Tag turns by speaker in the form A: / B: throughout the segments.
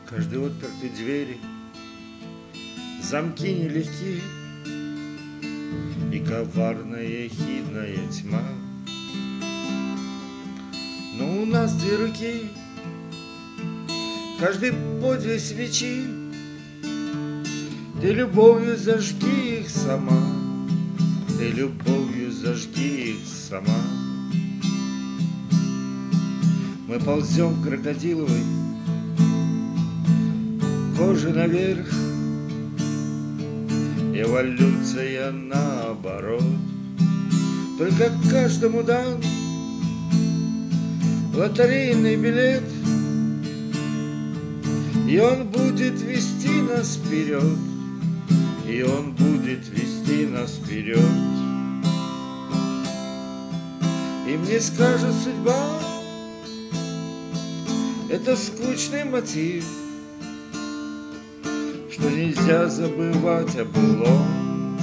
A: Каждой отпертой двери замки нелегки, и коварная хидная тьма. Но у нас две руки, каждый по две свечи. Ты любовью зажги их сама, ты любовью зажги их сама. Мы ползем крокодиловой кожи наверх, эволюция наоборот. Только каждому дан лотерейный билет, и он будет вести нас вперед, и он будет вести нас вперед. И мне скажет судьба, это скучный мотив, что нельзя забывать о былом.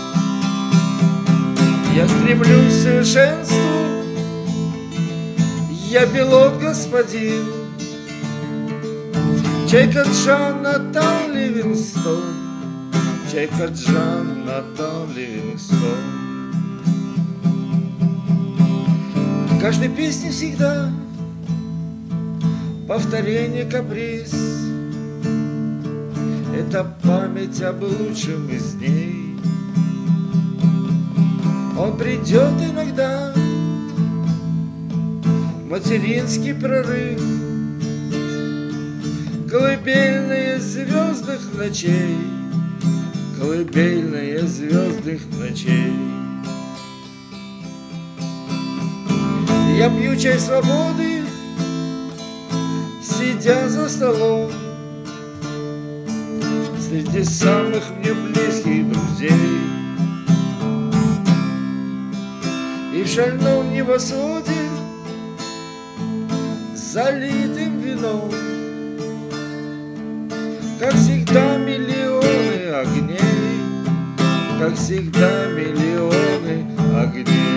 A: Я стремлюсь к совершенству, я пилот, господин, Чайка Джонатан Ливингстон, Чайка Джонатан Ливингстон. В каждой песне всегда повторение, каприз. Это память об лучшем из дней. Он придет иногда, материнский прорыв, колыбельные звездных ночей, колыбельные звездных ночей. Я пью чай свободы, сидя за столом, среди самых мне близких друзей. И в шальном небосводе, залитым вином, как всегда миллионы огней, как всегда миллионы огней.